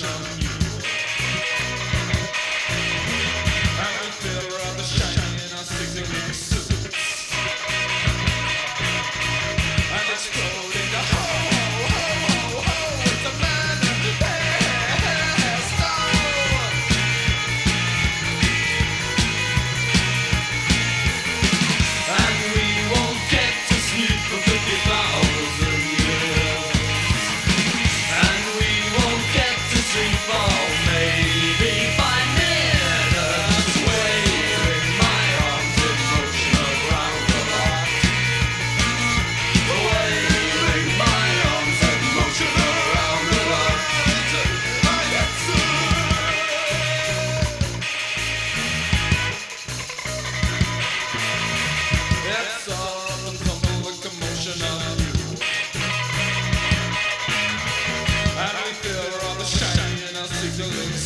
of you. And we feel rather shiny in our sizzling suits. And explode into ho, ho, ho, ho. It's a man hairstyle. And we won't get to sleep for 50,000 years. And we won't get to sleep for maybe 5 minutes. Waving my arms in motion around the lot. Waving my arms in motion around the lot. It's all up and tumble, the commotion of you. And we feel rather shiny in our sizzling